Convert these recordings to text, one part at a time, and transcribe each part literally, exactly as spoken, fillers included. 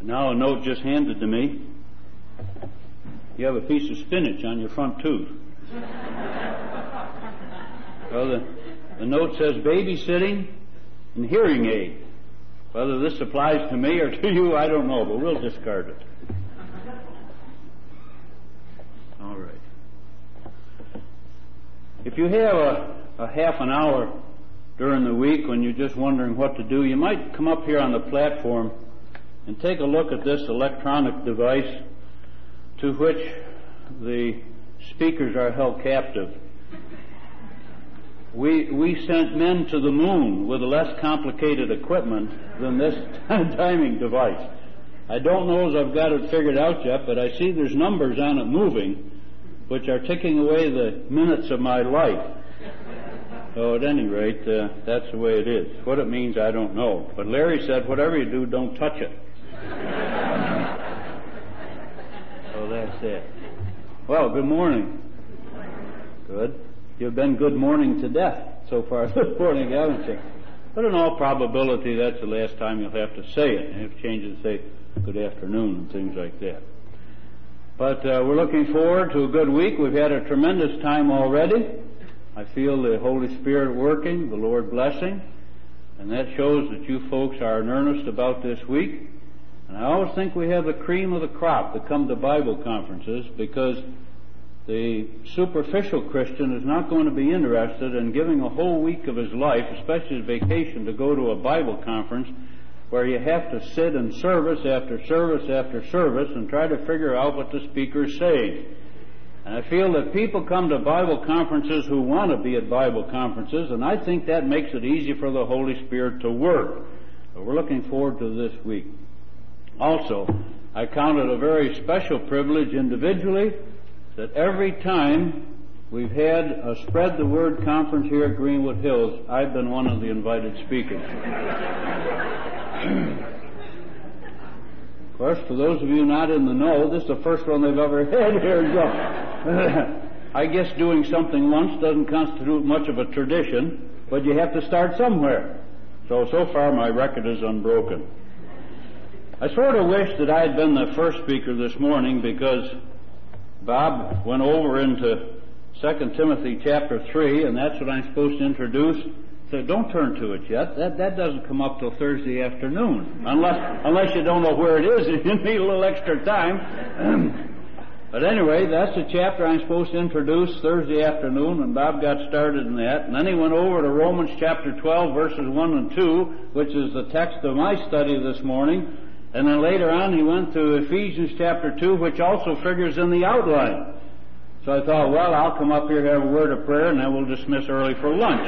Now a note just handed to me. You have a piece of spinach on your front tooth. Well, the, the note says babysitting and hearing aid. Whether this applies to me or to you, I don't know, but we'll discard it. All right. If you have a, a half an hour during the week when you're just wondering what to do, you might come up here on the platform and take a look at this electronic device to which the speakers are held captive. We we sent men to the moon with less complicated equipment than this timing device. I don't know as I've got it figured out yet, but I see there's numbers on it moving, which are ticking away the minutes of my life. So at any rate, uh, that's the way it is. What it means, I don't know. But Larry said, whatever you do, don't touch it. So that's it. Well, good morning. Good. You've been good morning to death so far this morning, haven't you? But in all probability, that's the last time you'll have to say it. You have to change it to say good afternoon and things like that. But uh, we're looking forward to a good week. We've had a tremendous time already. I feel the Holy Spirit working, the Lord blessing, and that shows that you folks are in earnest about this week. And I always think we have the cream of the crop that come to Bible conferences, because the superficial Christian is not going to be interested in giving a whole week of his life, especially his vacation, to go to a Bible conference where you have to sit in service after service after service and try to figure out what the speaker is saying. And I feel that people come to Bible conferences who want to be at Bible conferences, and I think that makes it easy for the Holy Spirit to work. So we're looking forward to this week. Also, I count it a very special privilege individually that every time we've had a Spread the Word conference here at Greenwood Hills, I've been one of the invited speakers. Of course, for those of you not in the know, this is the first one they've ever had here. So I guess doing something once doesn't constitute much of a tradition, but you have to start somewhere. So, so far my record is unbroken. I sort of wish that I had been the first speaker this morning, because Bob went over into Second Timothy chapter three, and that's what I'm supposed to introduce. So don't turn to it yet. That that doesn't come up till Thursday afternoon, unless unless you don't know where it is and you need a little extra time. But anyway, that's the chapter I'm supposed to introduce Thursday afternoon, and Bob got started in that. And then he went over to Romans chapter twelve, verses one and two, which is the text of my study this morning. And then later on he went to Ephesians chapter two, which also figures in the outline. So I thought, well, I'll come up here, have a word of prayer, and then we'll dismiss early for lunch.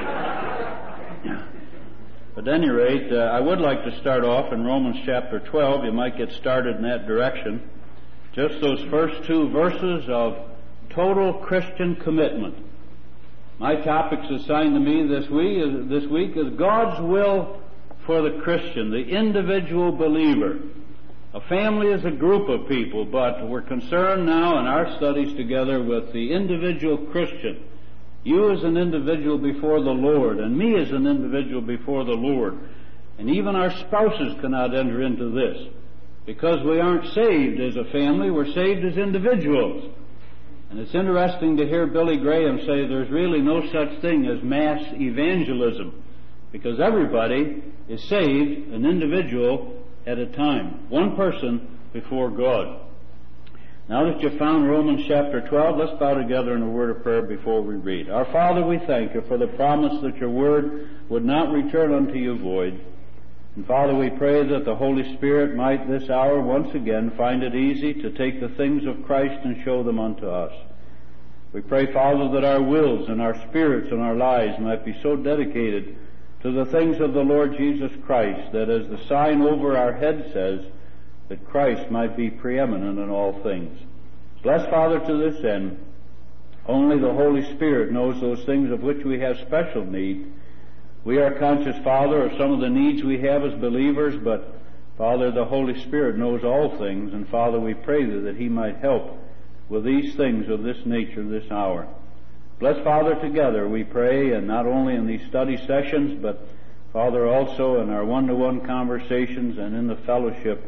But at any rate, uh, I would like to start off in Romans chapter twelve. You might get started in that direction. Just those first two verses of total Christian commitment. My topics assigned to me this week is, this week is God's will for the Christian, the individual believer. A family is a group of people, but we're concerned now in our studies together with the individual Christian. You as an individual before the Lord, and me as an individual before the Lord. And even our spouses cannot enter into this, because we aren't saved as a family, we're saved as individuals. And it's interesting to hear Billy Graham say there's really no such thing as mass evangelism, because everybody is saved, an individual at a time, one person before God. Now that you've found Romans chapter twelve, let's bow together in a word of prayer before we read. Our Father, we thank you for the promise that your word would not return unto you void. And Father, we pray that the Holy Spirit might this hour once again find it easy to take the things of Christ and show them unto us. We pray, Father, that our wills and our spirits and our lives might be so dedicated to the things of the Lord Jesus Christ that, as the sign over our head says, that Christ might be preeminent in all things. Bless, Father, to this end. Only the Holy Spirit knows those things of which we have special need. We are conscious, Father, of some of the needs we have as believers, but, Father, the Holy Spirit knows all things, and, Father, we pray thee that he might help with these things of this nature this hour. Bless, Father, together, we pray, and not only in these study sessions, but, Father, also in our one-to-one conversations and in the fellowship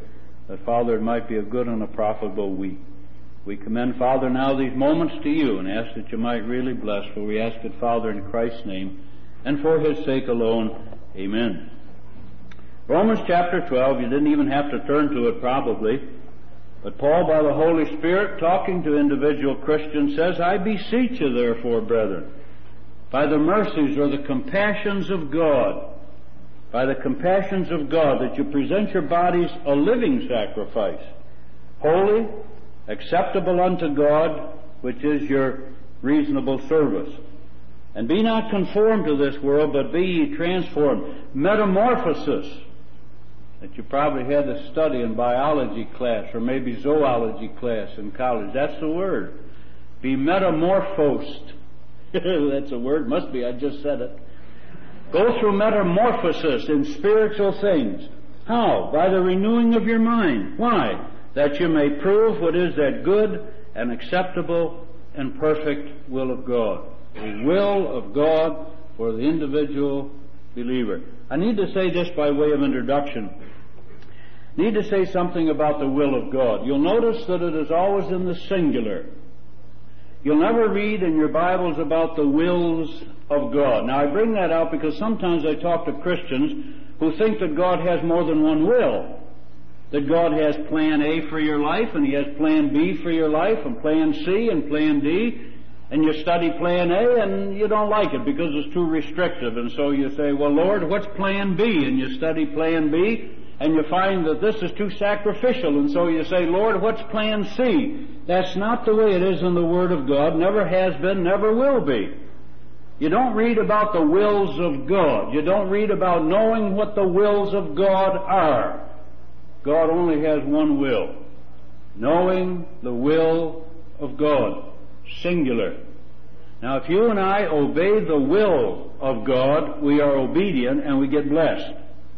that, Father, it might be a good and a profitable week. We commend, Father, now these moments to you and ask that you might really bless, for we ask it, Father, in Christ's name and for his sake alone. Amen. Romans chapter twelve, you didn't even have to turn to it probably, but Paul, by the Holy Spirit, talking to individual Christians, says, I beseech you, therefore, brethren, by the mercies or the compassions of God, by the compassions of God, that you present your bodies a living sacrifice, holy, acceptable unto God, which is your reasonable service. And be not conformed to this world, but be ye transformed. Metamorphosis, that you probably had to study in biology class or maybe zoology class in college. That's the word. Be metamorphosed. That's a word. Must be. I just said it. Go through metamorphosis in spiritual things. How? By the renewing of your mind. Why? That you may prove what is that good and acceptable and perfect will of God. The will of God for the individual believer. I need to say this by way of introduction. I need to say something about the will of God. You'll notice that it is always in the singular. You'll never read in your Bibles about the wills of God. Now, I bring that out because sometimes I talk to Christians who think that God has more than one will. That God has plan A for your life, and he has plan B for your life, and plan C and plan D, and you study plan A and you don't like it because it's too restrictive, and so you say, well, Lord, what's plan B? And you study plan B, and you find that this is too sacrificial, and so you say, Lord, what's plan C? That's not the way it is in the Word of God, never has been, never will be. You don't read about the wills of God. You don't read about knowing what the wills of God are. God only has one will. Knowing the will of God. Singular. Now, if you and I obey the will of God, we are obedient and we get blessed.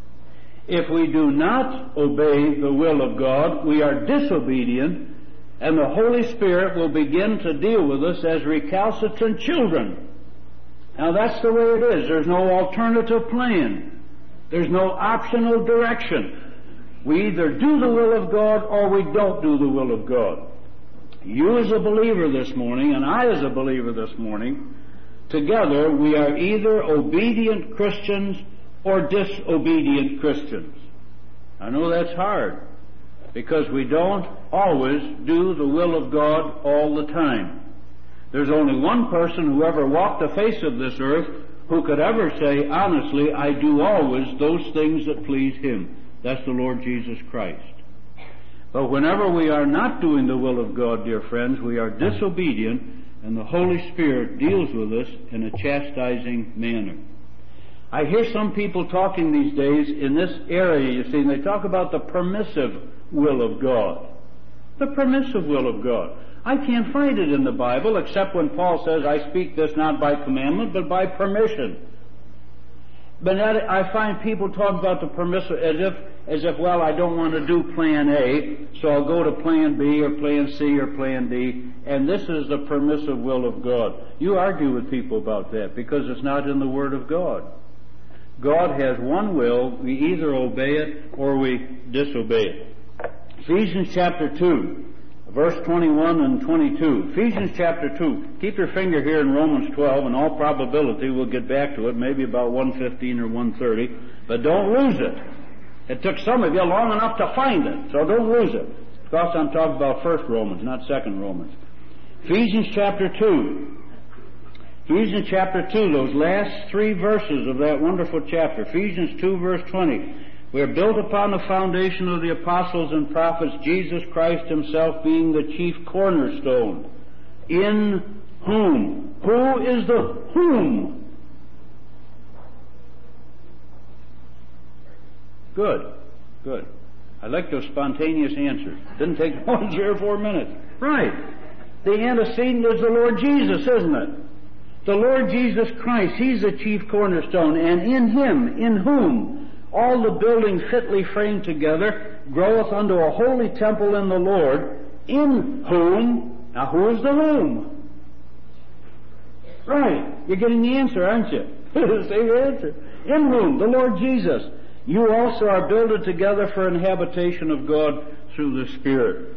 If we do not obey the will of God, we are disobedient, and the Holy Spirit will begin to deal with us as recalcitrant children. Now, that's the way it is. There's no alternative plan. There's no optional direction. We either do the will of God or we don't do the will of God. You as a believer this morning, and I as a believer this morning, together we are either obedient Christians or disobedient Christians. I know that's hard, because we don't always do the will of God all the time. There's only one person who ever walked the face of this earth who could ever say, honestly, I do always those things that please Him. That's the Lord Jesus Christ. But whenever we are not doing the will of God, dear friends, we are disobedient, and the Holy Spirit deals with us in a chastising manner. I hear some people talking these days in this area, you see, and they talk about the permissive will of God. The permissive will of God. I can't find it in the Bible except when Paul says, I speak this not by commandment, but by permission. But I find people talk about the permissive as if, as if, well, I don't want to do plan A, so I'll go to plan B or plan C or plan D, and this is the permissive will of God. You argue with people about that because it's not in the Word of God. God has one will. We either obey it or we disobey it. Ephesians chapter two, verse twenty-one and twenty-two. Ephesians chapter two. Keep your finger here in Romans twelve. In all probability, we'll get back to it, maybe about one fifteen or one thirty. But don't lose it. It took some of you long enough to find it, so don't lose it. Of course, I'm talking about First Romans, not Second Romans. Ephesians chapter two. Ephesians chapter two, those last three verses of that wonderful chapter. Ephesians two, verse twenty. We are built upon the foundation of the apostles and prophets, Jesus Christ Himself being the chief cornerstone. In whom? Who is the whom? Good. Good. I like those spontaneous answers. Didn't take one, three or four minutes. Right. The antecedent is the Lord Jesus, isn't it? The Lord Jesus Christ, He's the chief cornerstone, and in Him, in whom all the building fitly framed together groweth unto a holy temple in the Lord, in whom, now who is the whom? Right, you're getting the answer, aren't you? Say the answer. In whom, the Lord Jesus. You also are builded together for an habitation of God through the Spirit.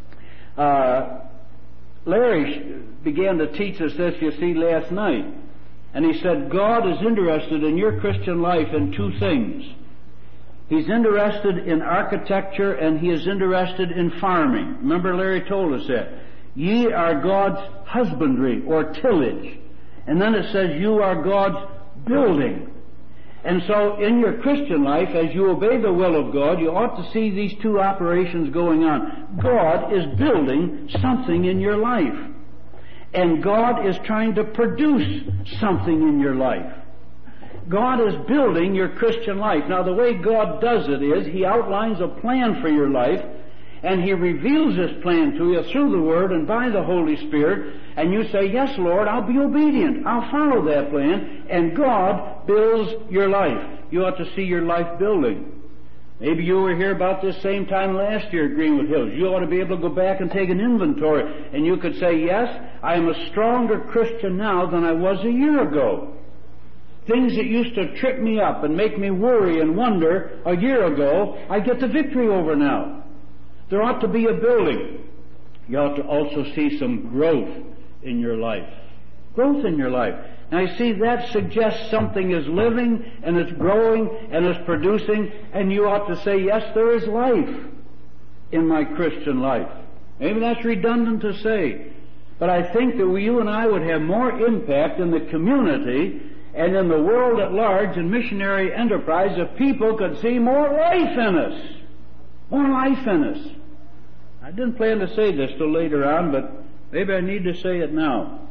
Uh, Larry began to teach us this, you see, last night. And he said, God is interested in your Christian life in two things. He's interested in architecture and he is interested in farming. Remember, Larry told us that. Ye are God's husbandry or tillage. And then it says you are God's building. And so in your Christian life, as you obey the will of God, you ought to see these two operations going on. God is building something in your life. And God is trying to produce something in your life. God is building your Christian life. Now, the way God does it is He outlines a plan for your life, and He reveals this plan to you through the Word and by the Holy Spirit, and you say, yes, Lord, I'll be obedient. I'll follow that plan, and God builds your life. You ought to see your life building. Maybe you were here about this same time last year at Greenwood Hills. You ought to be able to go back and take an inventory, and you could say, yes, I am a stronger Christian now than I was a year ago. Things that used to trip me up and make me worry and wonder a year ago, I get the victory over now. There ought to be a building. You ought to also see some growth in your life. Growth in your life. Now you see, that suggests something is living and it's growing and it's producing, and you ought to say, yes, there is life in my Christian life. Maybe that's redundant to say, but I think that you and I would have more impact in the community and in the world at large in missionary enterprise if people could see more life in us. More life in us. I didn't plan to say this till later on, but maybe I need to say it now.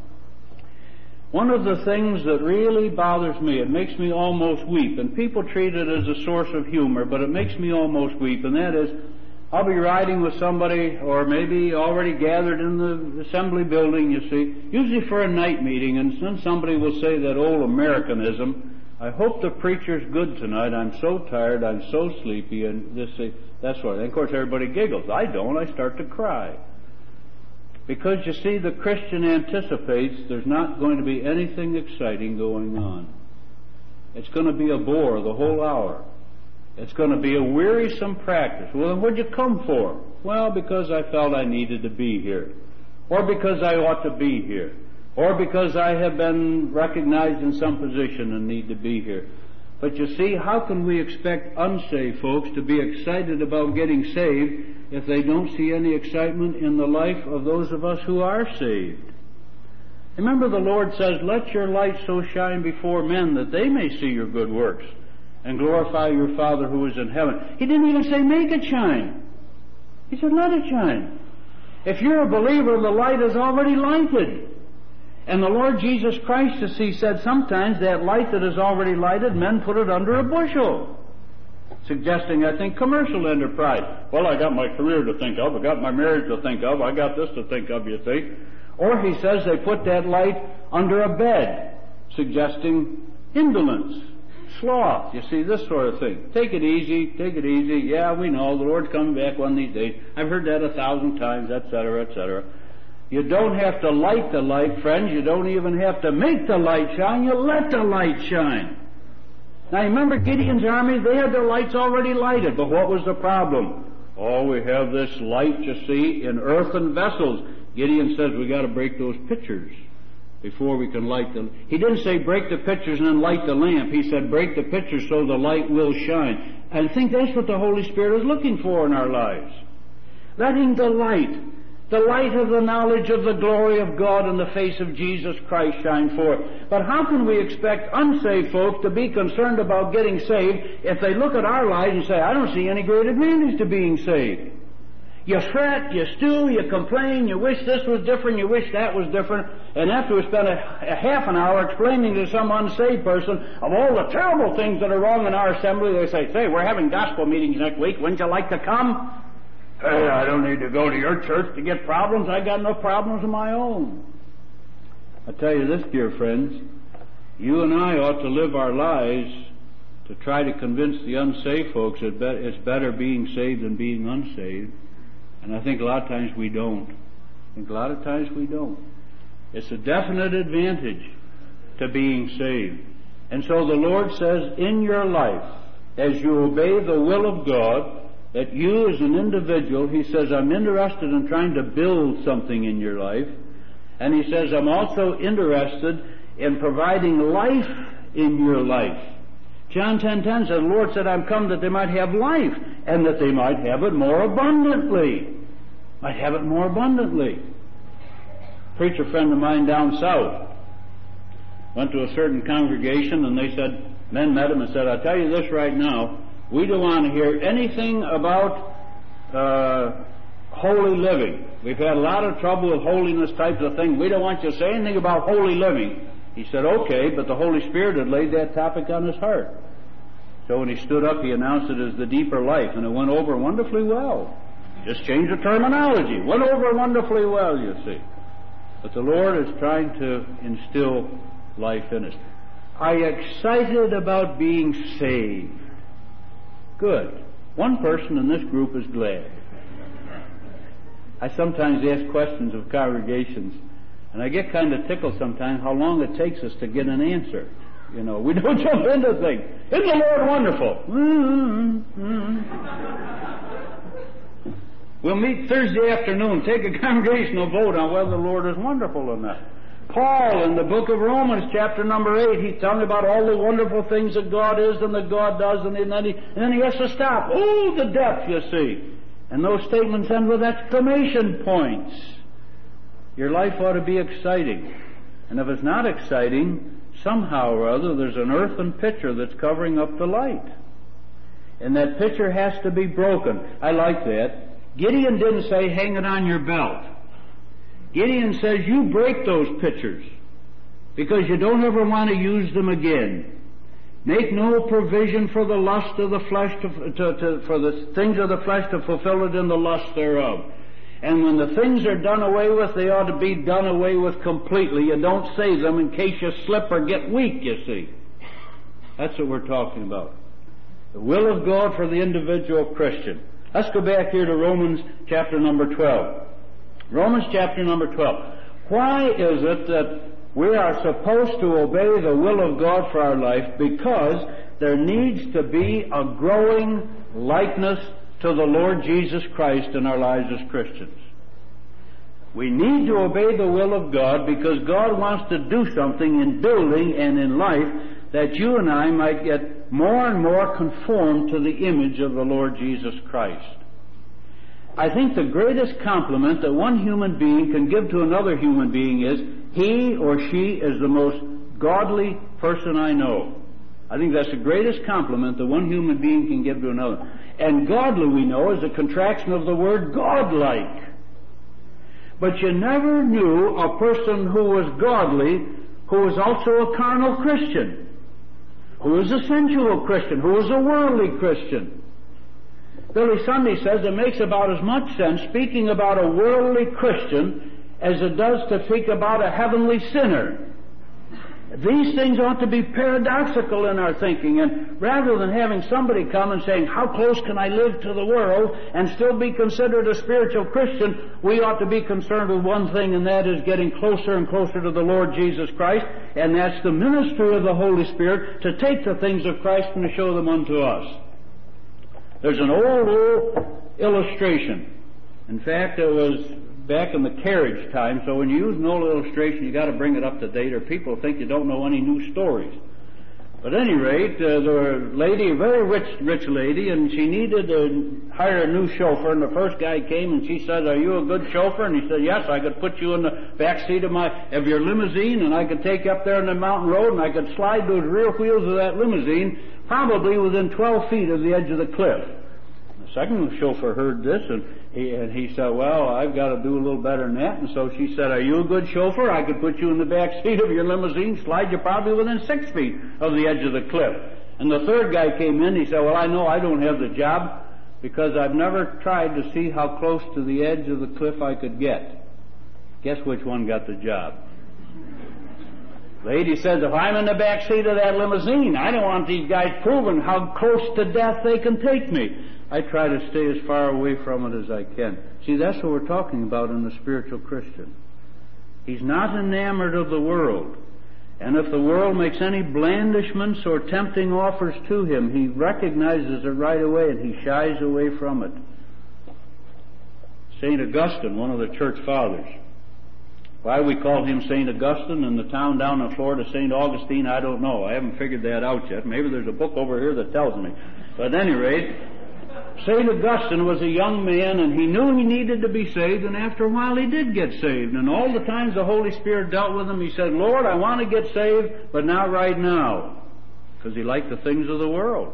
One of the things that really bothers me, it makes me almost weep, and people treat it as a source of humor, but it makes me almost weep, and that is, I'll be riding with somebody, or maybe already gathered in the assembly building, you see, usually for a night meeting, and then somebody will say that old Americanism, I hope the preacher's good tonight, I'm so tired, I'm so sleepy, and this, that's what, and of course everybody giggles. I don't, I start to cry. Because, you see, the Christian anticipates there's not going to be anything exciting going on. It's going to be a bore the whole hour. It's going to be a wearisome practice. Well, then what'd you come for? Well, because I felt I needed to be here. Or because I ought to be here. Or because I have been recognized in some position and need to be here. But you see, how can we expect unsaved folks to be excited about getting saved if they don't see any excitement in the life of those of us who are saved? Remember, the Lord says, let your light so shine before men that they may see your good works and glorify your Father who is in heaven. He didn't even say make it shine. He said let it shine. If you're a believer, the light is already lighted. And the Lord Jesus Christ, as He said, sometimes that light that is already lighted, men put it under a bushel. Suggesting, I think, commercial enterprise. Well, I got my career to think of, I got my marriage to think of, I got this to think of, you see. Or he says they put that light under a bed, suggesting indolence, sloth, you see, this sort of thing. Take it easy, take it easy, yeah, we know, the Lord's coming back one of these days. I've heard that a thousand times, et cetera, et cetera. You don't have to light the light, friends. You don't even have to make the light shine. You let the light shine. Now, remember Gideon's army? They had their lights already lighted. But what was the problem? Oh, we have this light, you see, in earthen vessels. Gideon says we got to break those pitchers before we can light them. He didn't say break the pitchers and then light the lamp. He said break the pitchers so the light will shine. And I think that's what the Holy Spirit is looking for in our lives. Letting the light, the light of the knowledge of the glory of God in the face of Jesus Christ shine forth. But how can we expect unsaved folks to be concerned about getting saved if they look at our lives and say, I don't see any great advantage to being saved? You fret, you stew, you complain, you wish this was different, you wish that was different, and after we spend a, a half an hour explaining to some unsaved person of all the terrible things that are wrong in our assembly, they say, say, we're having gospel meetings next week, wouldn't you like to come? Hey, I don't need to go to your church to get problems. I got no problems of my own. I tell you this, dear friends, you and I ought to live our lives to try to convince the unsaved folks that it's better being saved than being unsaved. And I think a lot of times we don't. I think a lot of times we don't. It's a definite advantage to being saved. And so the Lord says, in your life, as you obey the will of God, that you as an individual, he says, I'm interested in trying to build something in your life. And he says, I'm also interested in providing life in your life. John ten ten says, the Lord said, I'm come that they might have life, and that they might have it more abundantly. Might have it more abundantly. A preacher friend of mine down south went to a certain congregation, and they said, men met him and said, I'll tell you this right now, we don't want to hear anything about uh, holy living. We've had a lot of trouble with holiness types of things. We don't want you to say anything about holy living. He said, okay, but the Holy Spirit had laid that topic on his heart. So when he stood up, he announced it as the deeper life, and it went over wonderfully well. He just changed the terminology. Went over wonderfully well, you see. But the Lord is trying to instill life in us. Are you excited about being saved? Good. One person in this group is glad. I sometimes ask questions of congregations, and I get kind of tickled sometimes how long it takes us to get an answer. You know, we don't jump into things. Isn't the Lord wonderful? Mm-hmm. Mm-hmm. We'll meet Thursday afternoon, take a congregational vote on whether the Lord is wonderful or not. Paul, in the book of Romans, chapter number eight, he's telling about all the wonderful things that God is and that God does, and then he, and then he has to stop. Oh, the depth, you see. And those statements end with exclamation points. Your life ought to be exciting. And if it's not exciting, somehow or other there's an earthen pitcher that's covering up the light. And that pitcher has to be broken. I like that. Gideon didn't say, hang it on your belt. Gideon says, you break those pitchers because you don't ever want to use them again. Make no provision for the lust of the flesh, to, to, to, for the things of the flesh to fulfill it in the lust thereof. And when the things are done away with, they ought to be done away with completely. You don't say them in case you slip or get weak, you see. That's what we're talking about. The will of God for the individual Christian. Let's go back here to Romans chapter number twelve. Romans chapter number twelve. Why is it that we are supposed to obey the will of God for our life? Because there needs to be a growing likeness to the Lord Jesus Christ in our lives as Christians. We need to obey the will of God because God wants to do something in building and in life that you and I might get more and more conformed to the image of the Lord Jesus Christ. I think the greatest compliment that one human being can give to another human being is, he or she is the most godly person I know. I think that's the greatest compliment that one human being can give to another. And godly, we know, is a contraction of the word godlike. But you never knew a person who was godly who was also a carnal Christian, who was a sensual Christian, who was a worldly Christian. Billy Sunday says it makes about as much sense speaking about a worldly Christian as it does to speak about a heavenly sinner. These things ought to be paradoxical in our thinking, and rather than having somebody come and saying, how close can I live to the world and still be considered a spiritual Christian, we ought to be concerned with one thing, and that is getting closer and closer to the Lord Jesus Christ, and that's the ministry of the Holy Spirit to take the things of Christ and to show them unto us. There's an old, old illustration. In fact, it was back in the carriage time, so when you use an old illustration, you got to bring it up to date, or people think you don't know any new stories. But at any rate, uh, there was a lady, a very rich, rich lady, and she needed to hire a new chauffeur, and the first guy came and she said, are you a good chauffeur? And he said, yes, I could put you in the back seat of my, of your limousine, and I could take you up there on the mountain road, and I could slide those rear wheels of that limousine probably within twelve feet of the edge of the cliff. The second chauffeur heard this, and he, and he said, well, I've got to do a little better than that. And so she said, are you a good chauffeur? I could put you in the back seat of your limousine, slide you probably within six feet of the edge of the cliff. And the third guy came in, he said, well, I know I don't have the job because I've never tried to see how close to the edge of the cliff I could get. Guess which one got the job? Lady says, if I'm in the back seat of that limousine, I don't want these guys proving how close to death they can take me. I try to stay as far away from it as I can. See, that's what we're talking about in the spiritual Christian. He's not enamored of the world. And if the world makes any blandishments or tempting offers to him, he recognizes it right away and he shies away from it. Saint Augustine, one of the church fathers. Why we call him Saint Augustine and the town down in Florida Saint Augustine, I don't know. I haven't figured that out yet. Maybe there's a book over here that tells me. But at any rate, Saint Augustine was a young man, and he knew he needed to be saved, and after a while he did get saved. And all the times the Holy Spirit dealt with him, he said, Lord, I want to get saved, but not right now, because he liked the things of the world.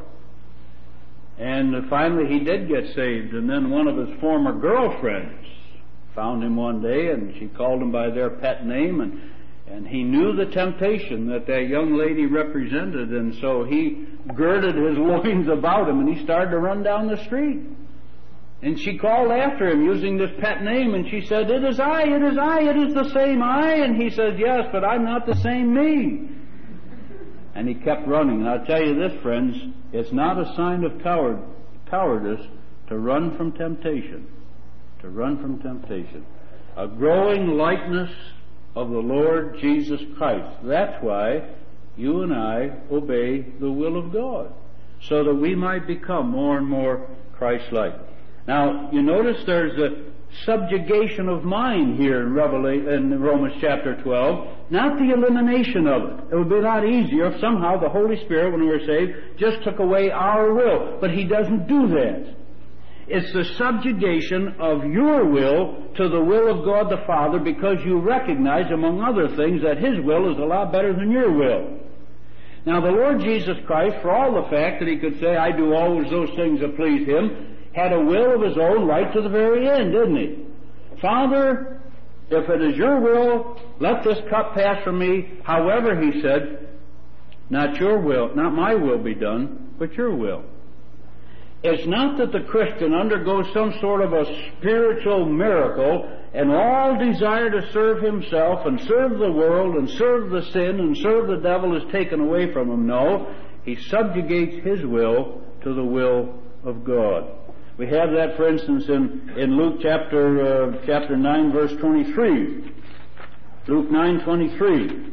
And finally he did get saved, and then one of his former girlfriends found him one day, and she called him by their pet name, and And he knew the temptation that that young lady represented, and so he girded his loins about him, and he started to run down the street. And she called after him using this pet name, and she said, it is I, it is I, it is the same I. And he said, yes, but I'm not the same me. And he kept running. And I'll tell you this, friends, it's not a sign of coward, cowardice to run from temptation. To run from temptation. A growing likeness of the Lord Jesus Christ. That's why you and I obey the will of God, so that we might become more and more Christ-like. Now, you notice there's a subjugation of mind here in, Revelation, in Romans chapter twelve, not the elimination of it. It would be a lot easier if somehow the Holy Spirit, when we were saved, just took away our will. But He doesn't do that. It's the subjugation of your will to the will of God the Father, because you recognize, among other things, that His will is a lot better than your will. Now, the Lord Jesus Christ, for all the fact that He could say, I do always those things that please Him, had a will of His own right to the very end, didn't He? Father, if it is your will, let this cup pass from me. However, He said, not your will, not my will be done, but your will. It's not that the Christian undergoes some sort of a spiritual miracle and all desire to serve himself and serve the world and serve the sin and serve the devil is taken away from him. No, he subjugates his will to the will of God. We have that, for instance, in, in Luke chapter uh, chapter nine, verse twenty-three. Luke nine twenty-three.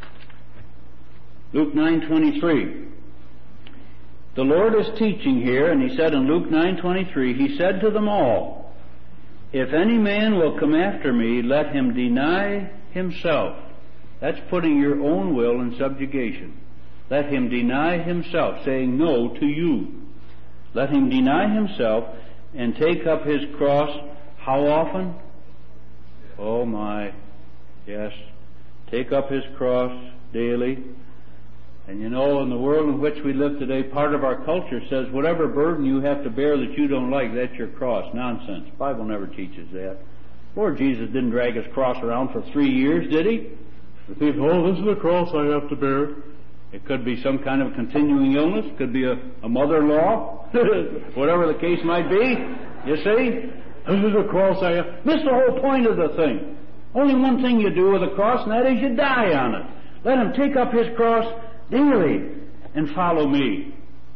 Luke nine twenty-three. The Lord is teaching here, and He said in Luke nine twenty-three, He said to them all, if any man will come after me, let him deny himself. That's putting your own will in subjugation. Let him deny himself, saying no to you. Let him deny himself and take up his cross. How often? Oh my, yes. Take up his cross daily. And you know, in the world in which we live today, part of our culture says whatever burden you have to bear that you don't like, that's your cross. Nonsense. The Bible never teaches that. Lord Jesus didn't drag His cross around for three years, did He? The people, oh, this is the cross I have to bear. It could be some kind of continuing illness. It could be a, a mother-in-law. Whatever the case might be. You see? This is the cross I have. Miss the whole point of the thing. Only one thing you do with a cross, and that is you die on it. Let Him take up His cross daily and follow me.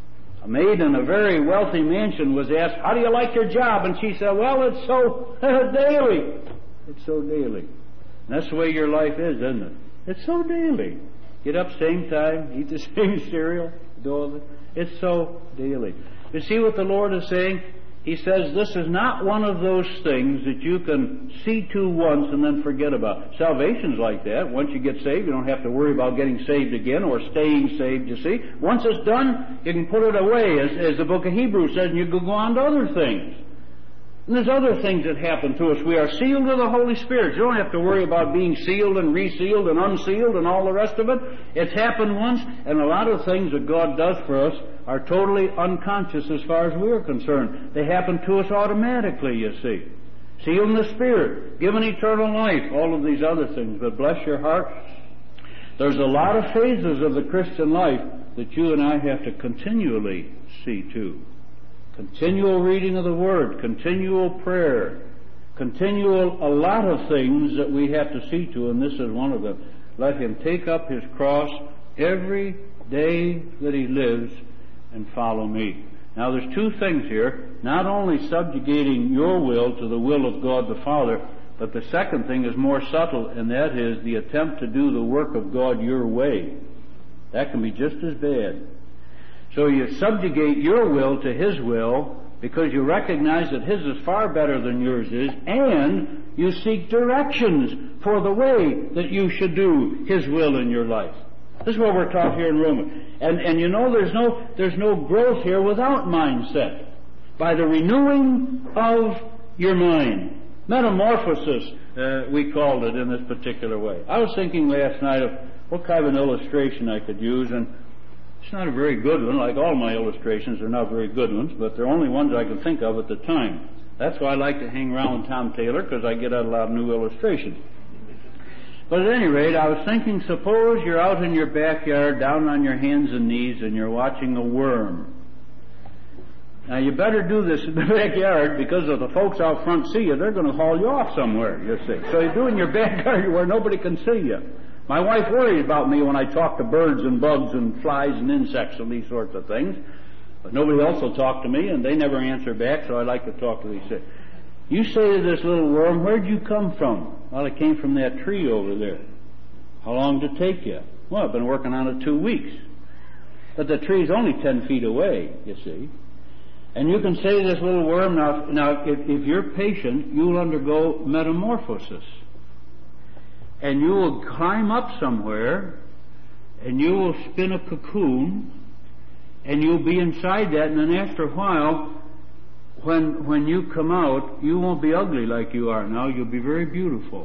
A maid in a very wealthy mansion was asked, how do you like your job? And she said, well, it's so daily. It's so daily. And that's the way your life is, isn't it? It's so daily. Get up same time, eat the same cereal, do all that. It's so daily. You see what the Lord is saying? He says this is not one of those things that you can see to once and then forget about. Salvation's like that. Once you get saved, you don't have to worry about getting saved again or staying saved, you see. Once it's done, you can put it away, as, as the book of Hebrews says, and you can go on to other things. And there's other things that happen to us. We are sealed with the Holy Spirit. You don't have to worry about being sealed and resealed and unsealed and all the rest of it. It's happened once, and a lot of things that God does for us are totally unconscious as far as we're concerned. They happen to us automatically, you see. Sealed in the Spirit, given eternal life, all of these other things. But bless your heart, there's a lot of phases of the Christian life that you and I have to continually see to. Continual reading of the Word, continual prayer, continual, a lot of things that we have to see to, and this is one of them. Let him take up his cross every day that he lives and follow me. Now there's two things here, not only subjugating your will to the will of God the Father, But the second thing is more subtle, and that is the attempt to do the work of God your way. That can be just as bad. So you subjugate your will to His will because you recognize that His is far better than yours is, and you seek directions for the way that you should do His will in your life. This is what we're taught here in Romans. And, and you know, there's no, there's no growth here without mindset. By the renewing of your mind. Metamorphosis, uh, we called it in this particular way. I was thinking last night of what kind of an illustration I could use, and it's not a very good one. Like all my illustrations, they're not very good ones, but they're only ones I can think of at the time. That's why I like to hang around with Tom Taylor, because I get out a lot of new illustrations. But at any rate, I was thinking, suppose you're out in your backyard, down on your hands and knees, and you're watching a worm. Now, you better do this in the backyard, because if the folks out front see you, they're going to haul you off somewhere, you see. So you do it in your backyard where nobody can see you. My wife worries about me when I talk to birds and bugs and flies and insects and these sorts of things. But nobody else will talk to me, and they never answer back, so I like to talk to these things. You say to this little worm, where'd you come from? Well, it came from that tree over there. How long did it take you? Well, I've been working on it two weeks. But the tree's only ten feet away, you see. And you can say to this little worm, now, now if, if you're patient, you'll undergo metamorphosis. And you will climb up somewhere, and you will spin a cocoon, and you'll be inside that, and then after a while, when, when you come out, you won't be ugly like you are now, you'll be very beautiful.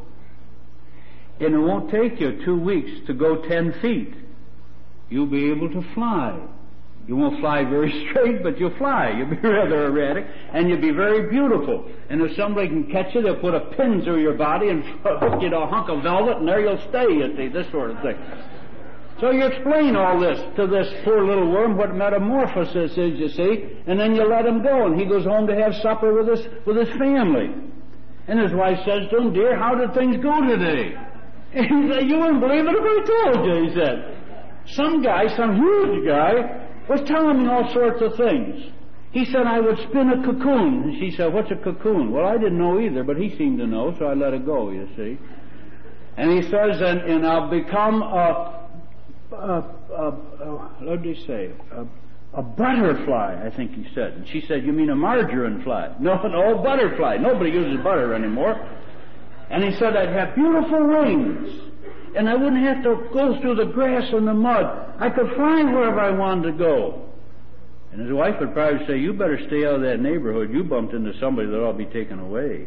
And it won't take you two weeks to go ten feet. You'll be able to fly. You won't fly very straight, but you'll fly. You'll be rather erratic, and you'll be very beautiful. And if somebody can catch you, they'll put a pin through your body and hook you to a hunk of velvet, and there you'll stay, you see, this sort of thing. So you explain all this to this poor little worm, what metamorphosis is, you see, and then you let him go, and he goes home to have supper with his, with his family. And his wife says to him, dear, how did things go today? And he said, you wouldn't believe it if I told you, he said. Some guy, some huge guy, was telling me all sorts of things. He said I would spin a cocoon. And she said, what's a cocoon? Well, I didn't know either, but he seemed to know, so I let it go, you see. And he says, and, and I'll become a, a, a, a what did he say? A, a butterfly, I think he said. And she said, you mean a margarine fly? No, no, butterfly. Nobody uses butter anymore. And he said I'd have beautiful wings. And I wouldn't have to go through the grass and the mud. I could fly wherever I wanted to go. And his wife would probably say, you better stay out of that neighborhood. You bumped into somebody that ought to be taken away.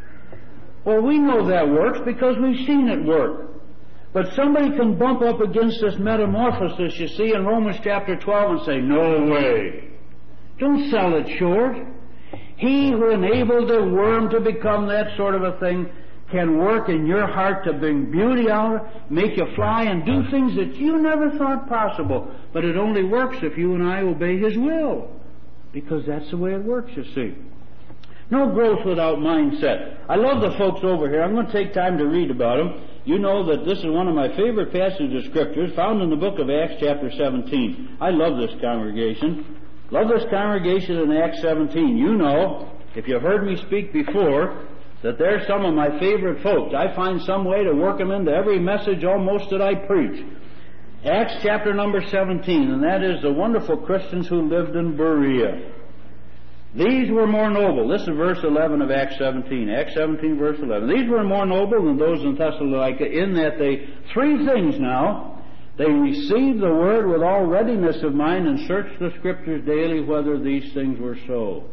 Well, we know that works because we've seen it work. But somebody can bump up against this metamorphosis, you see, in Romans chapter twelve and say, no way. Don't sell it short. He who enabled the worm to become that sort of a thing can work in your heart to bring beauty out, make you fly and do things that you never thought possible. But it only works if you and I obey His will, because that's the way it works, you see. No growth without mindset. I love the folks over here. I'm going to take time to read about them. You know that this is one of my favorite passages of Scriptures found in the book of Acts chapter seventeen. I love this congregation. Love this congregation in Acts seventeen. You know, if you've heard me speak before, that they're some of my favorite folks. I find some way to work them into every message almost that I preach. Acts chapter number seventeen, and that is the wonderful Christians who lived in Berea. These were more noble. This is verse eleven of Acts seventeen. Acts seventeen, verse eleven. These were more noble than those in Thessalonica in that they, three things now, they received the word with all readiness of mind and searched the Scriptures daily whether these things were so.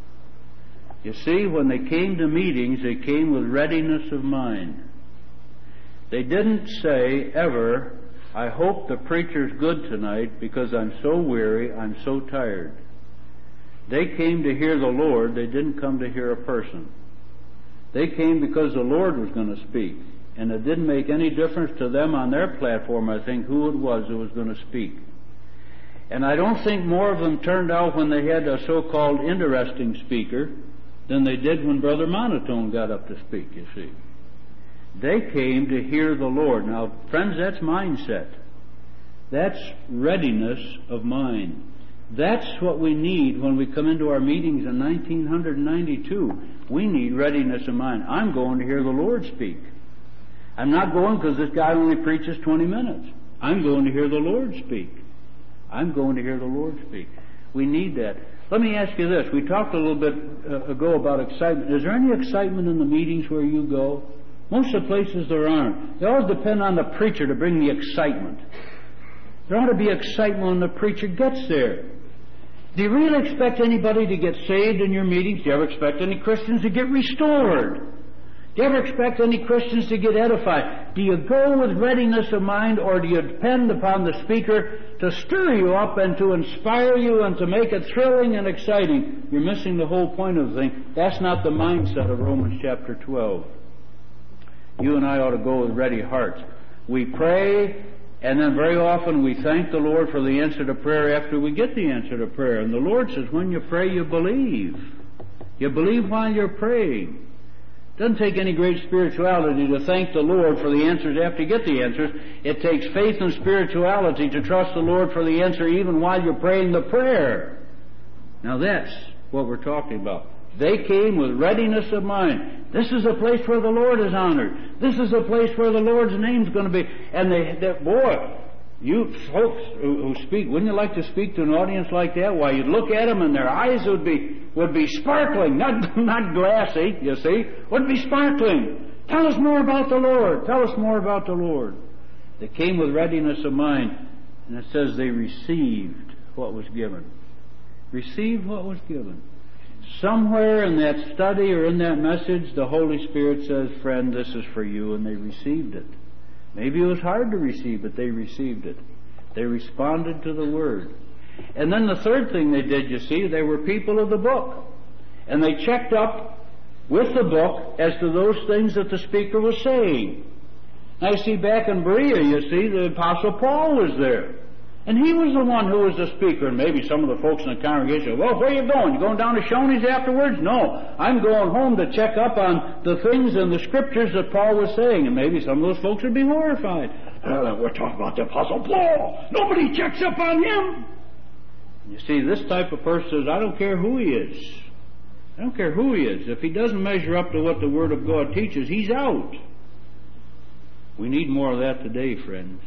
You see, when they came to meetings, they came with readiness of mind. They didn't say ever, I hope the preacher's good tonight because I'm so weary, I'm so tired. They came to hear the Lord. They didn't come to hear a person. They came because the Lord was going to speak. And it didn't make any difference to them on their platform, I think, who it was who was going to speak. And I don't think more of them turned out when they had a so-called interesting speaker than they did when Brother Monotone got up to speak, you see. They came to hear the Lord. Now, friends, that's mindset. That's readiness of mind. That's what we need when we come into our meetings in nineteen ninety-two. We need readiness of mind. I'm going to hear the Lord speak. I'm not going because this guy only preaches twenty minutes. I'm going to hear the Lord speak. I'm going to hear the Lord speak. We need that. Let me ask you this. We talked a little bit uh, ago about excitement. Is there any excitement in the meetings where you go? Most of the places there aren't. They always depend on the preacher to bring the excitement. There ought to be excitement when the preacher gets there. Do you really expect anybody to get saved in your meetings? Do you ever expect any Christians to get restored? Do you ever expect any Christians to get edified? Do you go with readiness of mind, or do you depend upon the speaker to stir you up and to inspire you and to make it thrilling and exciting? You're missing the whole point of the thing. That's not the mindset of Romans chapter twelve. You and I ought to go with ready hearts. We pray, and then very often we thank the Lord for the answer to prayer after we get the answer to prayer. And the Lord says, when you pray, you believe. You believe while you're praying. It doesn't take any great spirituality to thank the Lord for the answers after you get the answers. It takes faith and spirituality to trust the Lord for the answer even while you're praying the prayer. Now that's what we're talking about. They came with readiness of mind. This is a place where the Lord is honored. This is a place where the Lord's name's going to be. And they, they boy, you folks who, who speak, wouldn't you like to speak to an audience like that? Why, you'd look at them and their eyes would be would be sparkling, not not glassy. You see, would be sparkling. Tell us more about the Lord. Tell us more about the Lord. They came with readiness of mind, and it says they received what was given. Received what was given. Somewhere in that study or in that message, the Holy Spirit says, friend, this is for you, and they received it. Maybe it was hard to receive, but they received it. They responded to the Word. And then the third thing they did, you see, they were people of the book. And they checked up with the book as to those things that the speaker was saying. Now, you see, back in Berea, you see, the Apostle Paul was there. And he was the one who was the speaker. And maybe some of the folks in the congregation, well, where are you going? You going down to Shoney's afterwards? No, I'm going home to check up on the things in the Scriptures that Paul was saying. And maybe some of those folks would be horrified. Uh, we're talking about the Apostle Paul. Nobody checks up on him. You see, this type of person says, I don't care who he is. I don't care who he is. If he doesn't measure up to what the Word of God teaches, he's out. We need more of that today, friends.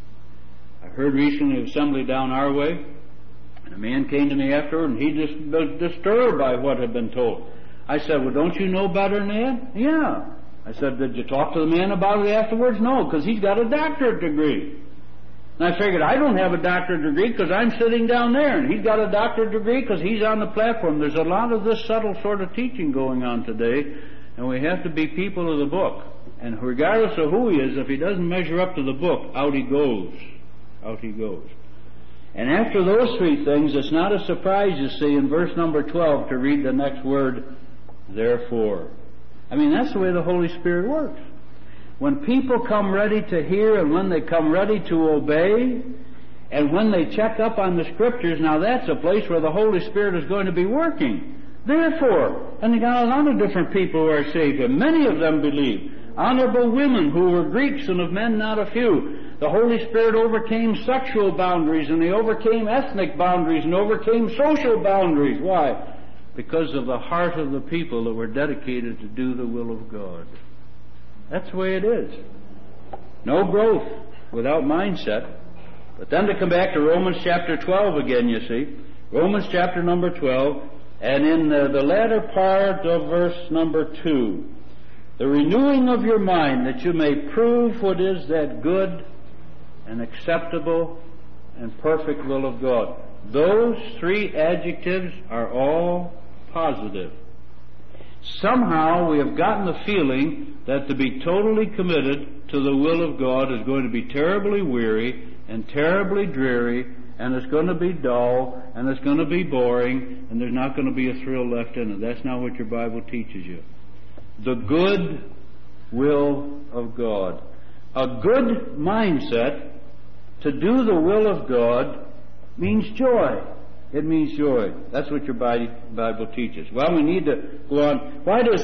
I heard recently of assembly down our way, and a man came to me afterward, and he just was disturbed by what had been told. I said, well, don't you know better than that? Yeah. I said, did you talk to the man about it afterwards? No, because he's got a doctorate degree. And I figured, I don't have a doctorate degree because I'm sitting down there, and he's got a doctorate degree because he's on the platform. There's a lot of this subtle sort of teaching going on today, and we have to be people of the book. And regardless of who he is, if he doesn't measure up to the book, out he goes. Out he goes. And after those three things, it's not a surprise, you see, in verse number twelve to read the next word, therefore. I mean, that's the way the Holy Spirit works. When people come ready to hear, and when they come ready to obey, and when they check up on the Scriptures, now that's a place where the Holy Spirit is going to be working. Therefore, and they got a lot of different people who are saved, and many of them believe. Honorable women who were Greeks, and of men not a few. The Holy Spirit overcame sexual boundaries, and He overcame ethnic boundaries, and overcame social boundaries. Why? Because of the heart of the people that were dedicated to do the will of God. That's the way it is. No growth without mindset. But then to come back to Romans chapter twelve again, you see. Romans chapter number twelve, and in the, the latter part of verse number two. The renewing of your mind, that you may prove what is that good and acceptable and perfect will of God. Those three adjectives are all positive. Somehow we have gotten the feeling that to be totally committed to the will of God is going to be terribly weary and terribly dreary, and it's going to be dull, and it's going to be boring, and there's not going to be a thrill left in it. That's not what your Bible teaches you. The good will of God. A good mindset to do the will of God means joy. It means joy. That's what your Bible teaches. Well, we need to go on. Why does,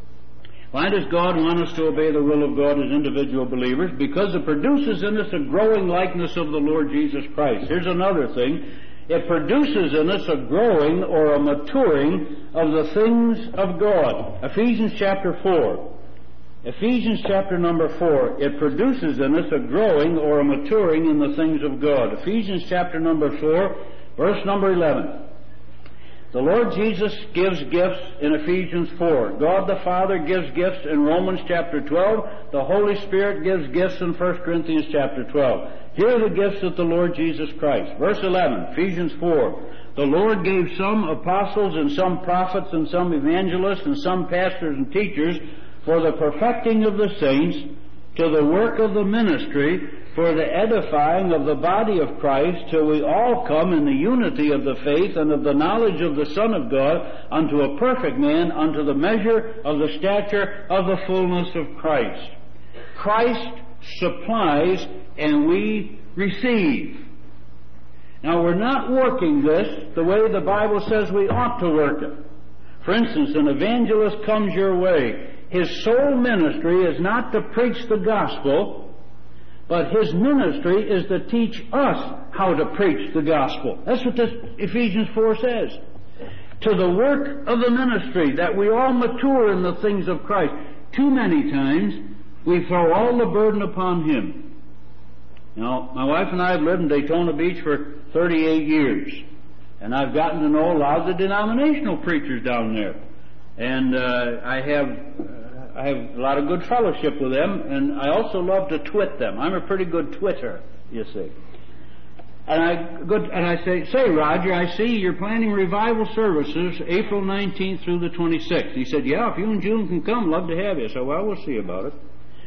why does God want us to obey the will of God as individual believers? Because it produces in us a growing likeness of the Lord Jesus Christ. Here's another thing. It produces in us a growing or a maturing of the things of God. Ephesians chapter four. Ephesians chapter number four. It produces in us a growing or a maturing in the things of God. Ephesians chapter number four, verse number eleven. The Lord Jesus gives gifts in Ephesians four. God the Father gives gifts in Romans chapter twelve. The Holy Spirit gives gifts in First Corinthians chapter twelve. Here are the gifts of the Lord Jesus Christ. Verse eleven, Ephesians four. The Lord gave some apostles and some prophets and some evangelists and some pastors and teachers for the perfecting of the saints, to the work of the ministry, for the edifying of the body of Christ, till we all come in the unity of the faith and of the knowledge of the Son of God, unto a perfect man, unto the measure of the stature of the fullness of Christ. Christ supplies and we receive. Now, we're not working this the way the Bible says we ought to work it. For instance, an evangelist comes your way. His sole ministry is not to preach the gospel, but his ministry is to teach us how to preach the gospel. That's what this Ephesians four says. To the work of the ministry, that we all mature in the things of Christ. Too many times we throw all the burden upon him. Now, my wife and I have lived in Daytona Beach for thirty-eight years, and I've gotten to know a lot of the denominational preachers down there. And uh, I have uh, I have a lot of good fellowship with them, and I also love to twit them. I'm a pretty good twitter, you see. And I good and I say, say Roger, I see you're planning revival services April nineteenth through the twenty-sixth. He said, yeah, if you and June can come, love to have you. So, well, we'll see about it.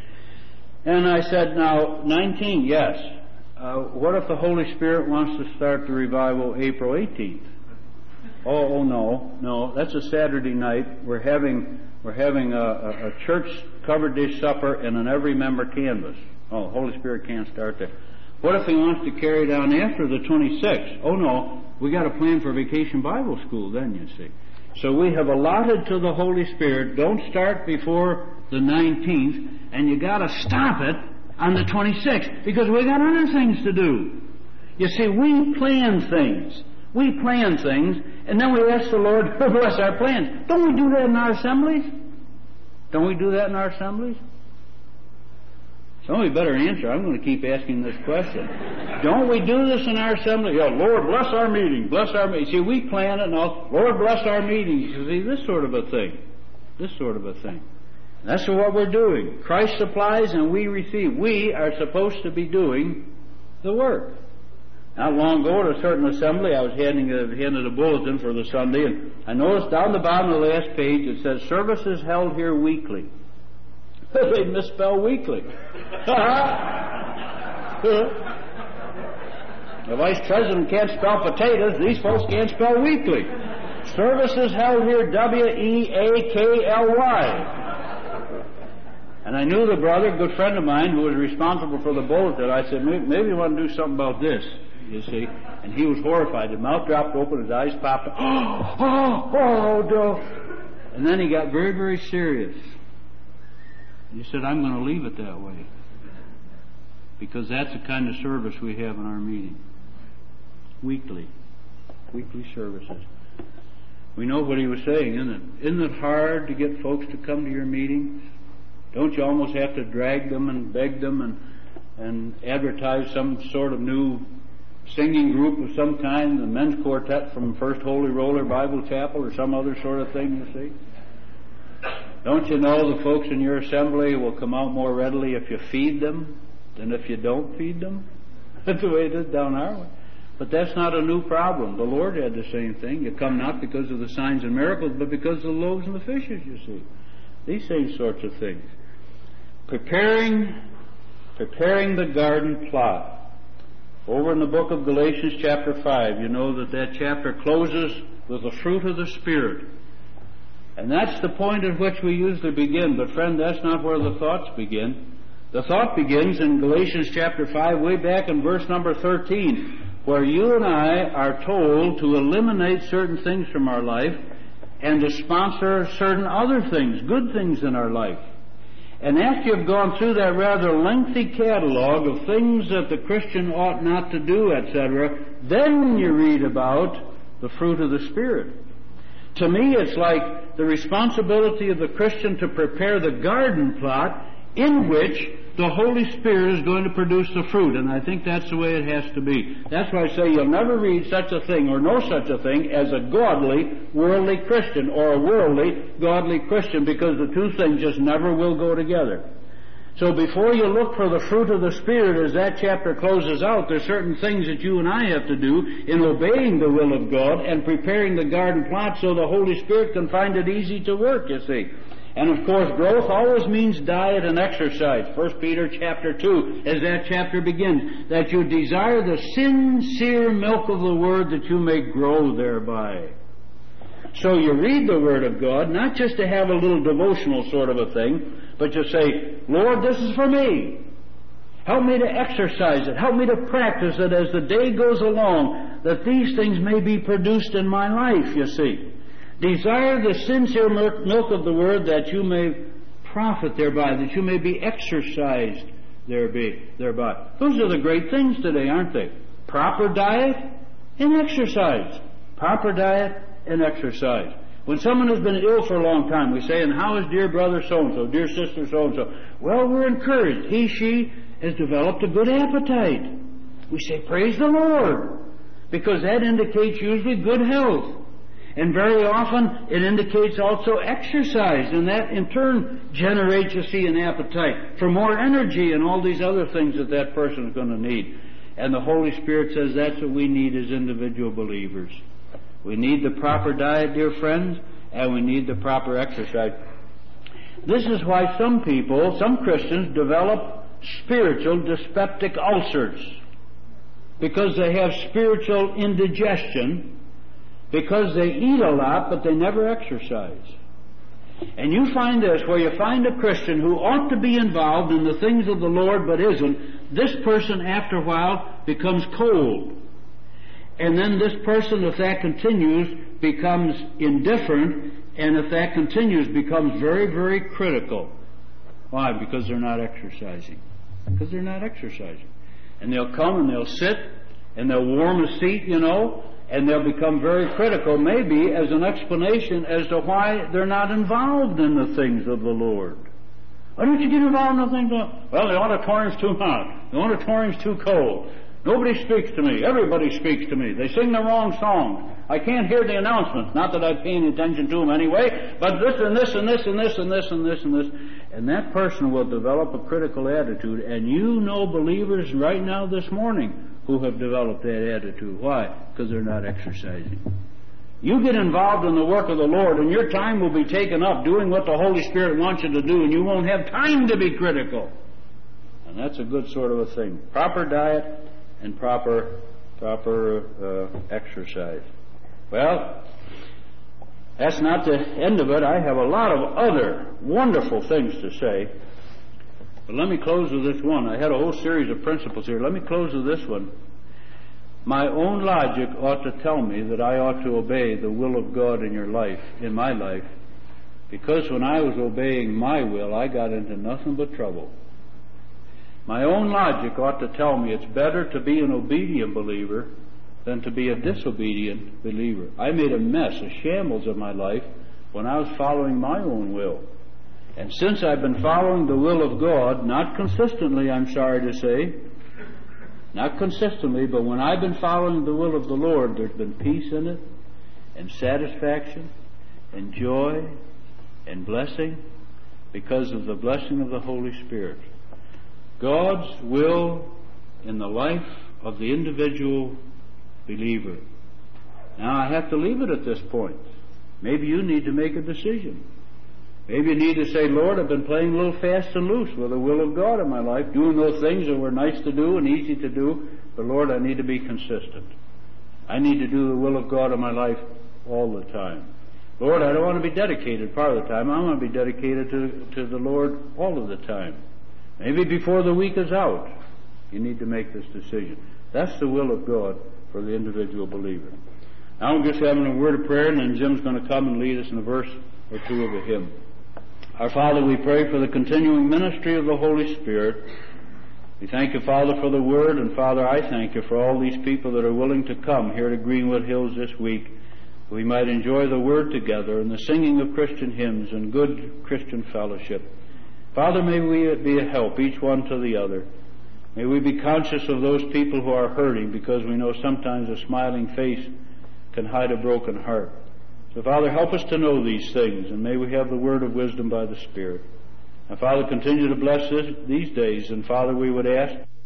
And I said, now, nineteen, yes. Uh, what if the Holy Spirit wants to start the revival April eighteenth? Oh, oh no, no, that's a Saturday night. We're having we're having a, a, a church covered dish supper and an every member canvas. Oh, Holy Spirit can't start there. What if he wants to carry down after the twenty-sixth? Oh no, we got to plan for Vacation Bible School then, you see. So we have allotted to the Holy Spirit, don't start before the nineteenth, and you got to stop it on the twenty-sixth, because we got other things to do. You see, we plan things. We plan things, and then we ask the Lord to bless our plans. Don't we do that in our assemblies? Don't we do that in our assemblies? Somebody better answer. I'm going to keep asking this question. Don't we do this in our assembly? Yeah, Lord, bless our meeting. Bless our meeting. See, we plan it and all. Lord, bless our meetings. You see, this sort of a thing. This sort of a thing. And that's what we're doing. Christ supplies and we receive. We are supposed to be doing the work. Not long ago at a certain assembly, I was handing a, handed a bulletin for the Sunday, and I noticed down the bottom of the last page it says, services held here weekly. They misspell weekly. The vice president can't spell potatoes, these folks can't spell weekly. Services held here W E A K L Y. And I knew the brother, a good friend of mine, who was responsible for the bulletin. I said, maybe, maybe you want to do something about this, you see. And he was horrified. His mouth dropped open, his eyes popped up. Oh, oh, oh, no. And then he got very, very serious. He said, I'm going to leave it that way, because that's the kind of service we have in our meeting. Weekly. Weekly services. We know what he was saying, isn't it? Isn't it hard to get folks to come to your meetings? Don't you almost have to drag them and beg them and, and advertise some sort of new singing group of some kind, the men's quartet from First Holy Roller Bible Chapel or some other sort of thing, you see? Don't you know the folks in your assembly will come out more readily if you feed them than if you don't feed them? That's the way it is down our way. But that's not a new problem. The Lord had the same thing. You come not because of the signs and miracles, but because of the loaves and the fishes, you see. These same sorts of things. Preparing, preparing the garden plot. Over in the book of Galatians chapter five, you know that that chapter closes with the fruit of the Spirit. And that's the point at which we usually begin. But friend, that's not where the thoughts begin. The thought begins in Galatians chapter five, way back in verse number thirteen, where you and I are told to eliminate certain things from our life and to sponsor certain other things, good things in our life. And after you've gone through that rather lengthy catalog of things that the Christian ought not to do, et cetera, then you read about the fruit of the Spirit. To me, it's like the responsibility of the Christian to prepare the garden plot in which the Holy Spirit is going to produce the fruit. And I think that's the way it has to be. That's why I say you'll never read such a thing or know such a thing as a godly, worldly Christian or a worldly, godly Christian, because the two things just never will go together. So before you look for the fruit of the Spirit as that chapter closes out, there's certain things that you and I have to do in obeying the will of God and preparing the garden plot so the Holy Spirit can find it easy to work, you see. And of course, growth always means diet and exercise. First Peter chapter two, as that chapter begins, that you desire the sincere milk of the Word that you may grow thereby. So you read the Word of God, not just to have a little devotional sort of a thing, but you say, Lord, this is for me. Help me to exercise it. Help me to practice it as the day goes along, that these things may be produced in my life, you see. Desire the sincere milk of the Word that you may profit thereby, that you may be exercised thereby. Those are the great things today, aren't they? Proper diet and exercise. Proper diet and exercise. When someone has been ill for a long time, we say, and how is dear brother so-and-so, dear sister so-and-so? Well, we're encouraged. He, she has developed a good appetite. We say, praise the Lord, because that indicates usually good health. And very often it indicates also exercise, and that in turn generates, you see, an appetite for more energy and all these other things that that person is going to need. And the Holy Spirit says that's what we need as individual believers. We need the proper diet, dear friends, and we need the proper exercise. This is why some people, some Christians, develop spiritual dyspeptic ulcers, because they have spiritual indigestion, because they eat a lot, but they never exercise. And you find this, where you find a Christian who ought to be involved in the things of the Lord but isn't, this person after a while becomes cold. And then this person, if that continues, becomes indifferent, and if that continues, becomes very, very critical. Why? Because they're not exercising. Because they're not exercising. And they'll come and they'll sit, and they'll warm a seat, you know, and they'll become very critical, maybe as an explanation as to why they're not involved in the things of the Lord. Why don't you get involved in the things of the Lord? Well, the auditorium's too hot. The auditorium's too cold. Nobody speaks to me. Everybody speaks to me. They sing the wrong songs. I can't hear the announcements. Not that I'm paying attention to them anyway, but this and this and this and this and this and this and this. And that person will develop a critical attitude. And you know believers right now this morning who have developed that attitude. Why? Because they're not exercising. You get involved in the work of the Lord, and your time will be taken up doing what the Holy Spirit wants you to do, and you won't have time to be critical. And that's a good sort of a thing. Proper diet and proper proper uh, exercise. Well, that's not the end of it. I have a lot of other wonderful things to say. But let me close with this one. I had a whole series of principles here. Let me close with this one. My own logic ought to tell me that I ought to obey the will of God in your life, in my life, because when I was obeying my will, I got into nothing but trouble. My own logic ought to tell me it's better to be an obedient believer than to be a disobedient believer. I made a mess, a shambles of my life when I was following my own will. And since I've been following the will of God, not consistently, I'm sorry to say, not consistently, but when I've been following the will of the Lord, there's been peace in it, and satisfaction, and joy, and blessing, because of the blessing of the Holy Spirit. God's will in the life of the individual believer. Now, I have to leave it at this point. Maybe you need to make a decision. Maybe you need to say, Lord, I've been playing a little fast and loose with the will of God in my life, doing those things that were nice to do and easy to do, but Lord, I need to be consistent. I need to do the will of God in my life all the time. Lord, I don't want to be dedicated part of the time. I want to be dedicated to, to the Lord all of the time. Maybe before the week is out, you need to make this decision. That's the will of God for the individual believer. Now I'm just having a word of prayer, and then Jim's going to come and lead us in a verse or two of a hymn. Our Father, we pray for the continuing ministry of the Holy Spirit. We thank you, Father, for the Word, and Father, I thank you for all these people that are willing to come here to Greenwood Hills this week. We might enjoy the Word together and the singing of Christian hymns and good Christian fellowship. Father, may we be a help, each one to the other. May we be conscious of those people who are hurting, because we know sometimes a smiling face can hide a broken heart. So, Father, help us to know these things, and may we have the word of wisdom by the Spirit. And, Father, continue to bless this, these days. And, Father, we would ask